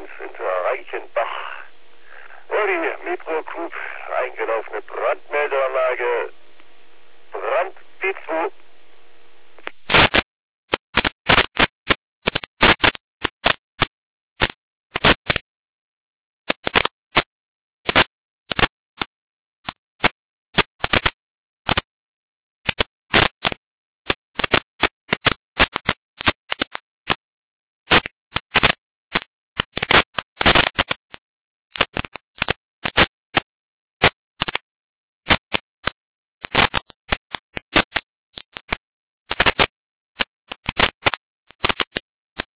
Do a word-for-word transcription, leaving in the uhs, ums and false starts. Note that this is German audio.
eins hinter Reichenbach. Wo die Metro Group eingelaufene Brandmeldeanlage Brand B zwei